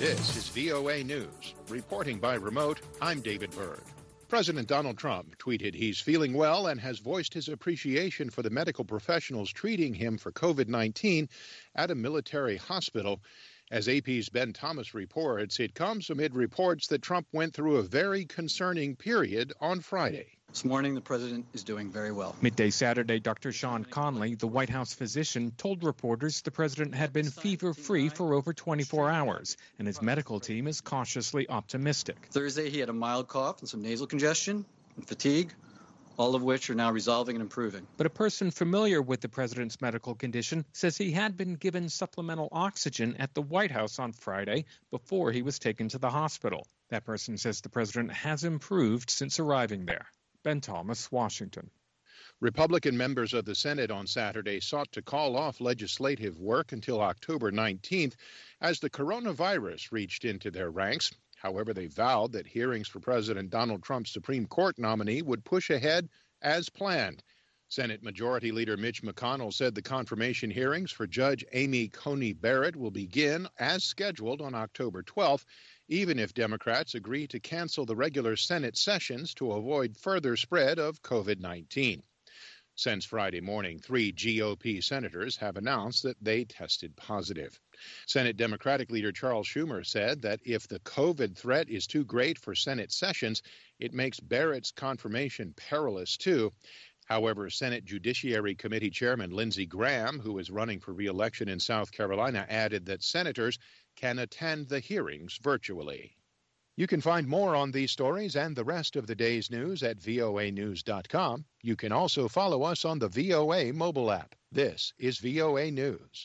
This is VOA News. Reporting by remote, I'm David Byrd. President Donald Trump tweeted he's feeling well and has voiced his appreciation for the medical professionals treating him for COVID-19 at a military hospital. As AP's Ben Thomas reports, it comes amid reports that Trump went through a very concerning period on Friday. This morning, the president is doing very well. Midday Saturday, Dr. Sean Conley, the White House physician, told reporters the president had been fever-free for over 24 hours, and his medical team is cautiously optimistic. Thursday, he had a mild cough and some nasal congestion and fatigue, all of which are now resolving and improving. But a person familiar with the president's medical condition says he had been given supplemental oxygen at the White House on Friday before he was taken to the hospital. That person says the president has improved since arriving there. Ben Thomas, Washington. Republican members of the Senate on Saturday sought to call off legislative work until October 19th as the coronavirus reached into their ranks. However, they vowed that hearings for President Donald Trump's Supreme Court nominee would push ahead as planned. Senate Majority Leader Mitch McConnell said the confirmation hearings for Judge Amy Coney Barrett will begin as scheduled on October 12th, even if Democrats agree to cancel the regular Senate sessions to avoid further spread of COVID-19. Since Friday morning, 3 GOP senators have announced that they tested positive. Senate Democratic leader Charles Schumer said that if the COVID threat is too great for Senate sessions, it makes Barrett's confirmation perilous too. However, Senate Judiciary Committee Chairman Lindsey Graham, who is running for re-election in South Carolina, added that senators can attend the hearings virtually. You can find more on these stories and the rest of the day's news at voanews.com. You can also follow us on the VOA mobile app. This is VOA News.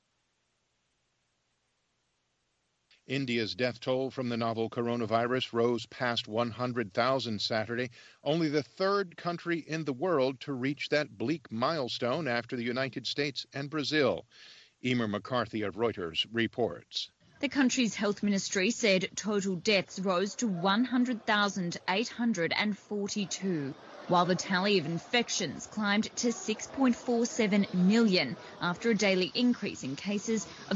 India's death toll from the novel coronavirus rose past 100,000 Saturday, only the third country in the world to reach that bleak milestone after the United States and Brazil. Emer McCarthy of Reuters reports. The country's health ministry said total deaths rose to 100,842, while the tally of infections climbed to 6.47 million after a daily increase in cases of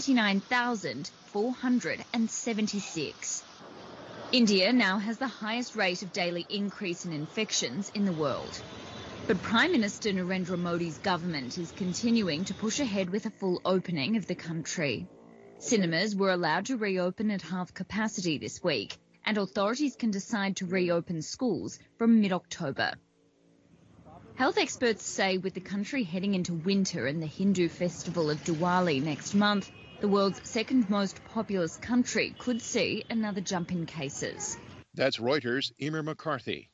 79,476. India now has the highest rate of daily increase in infections in the world. But Prime Minister Narendra Modi's government is continuing to push ahead with a full opening of the country. Cinemas were allowed to reopen at half capacity this week, and authorities can decide to reopen schools from mid-October. Health experts say with the country heading into winter and the Hindu festival of Diwali next month, the world's second most populous country could see another jump in cases. That's Reuters' Emer McCarthy.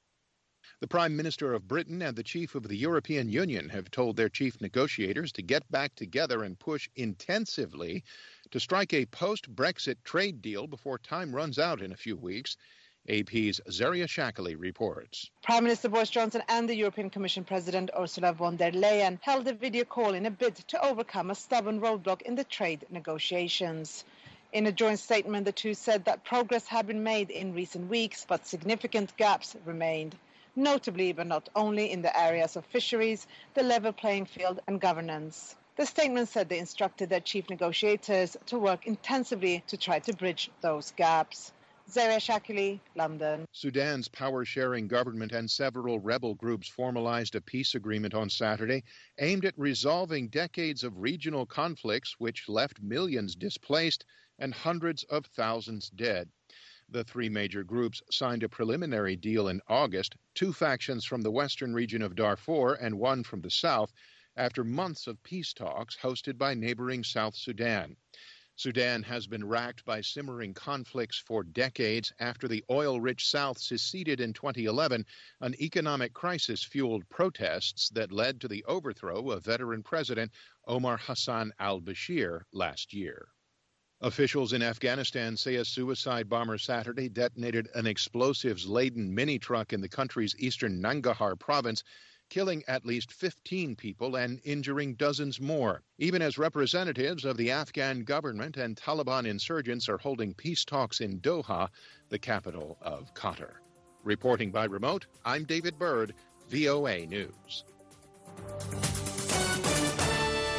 The Prime Minister of Britain and the Chief of the European Union have told their chief negotiators to get back together and push intensively to strike a post-Brexit trade deal before time runs out in a few weeks. AP's Zaria Shakali reports. Prime Minister Boris Johnson and the European Commission President Ursula von der Leyen held a video call in a bid to overcome a stubborn roadblock in the trade negotiations. In a joint statement, the two said that progress had been made in recent weeks, but significant gaps remained. Notably, but not only, in the areas of fisheries, the level playing field and governance. The statement said they instructed their chief negotiators to work intensively to try to bridge those gaps. Zaria Shakili, London. Sudan's power-sharing government and several rebel groups formalized a peace agreement on Saturday aimed at resolving decades of regional conflicts which left millions displaced and hundreds of thousands dead. The three major groups signed a preliminary deal in August, 2 factions from the western region of Darfur and 1 from the south, after months of peace talks hosted by neighboring South Sudan. Sudan has been racked by simmering conflicts for decades after the oil-rich South seceded in 2011, an economic crisis fueled protests that led to the overthrow of veteran President Omar Hassan al-Bashir last year. Officials in Afghanistan say a suicide bomber Saturday detonated an explosives-laden mini-truck in the country's eastern Nangarhar province, killing at least 15 people and injuring dozens more, even as representatives of the Afghan government and Taliban insurgents are holding peace talks in Doha, the capital of Qatar. Reporting by remote, I'm David Byrd, VOA News.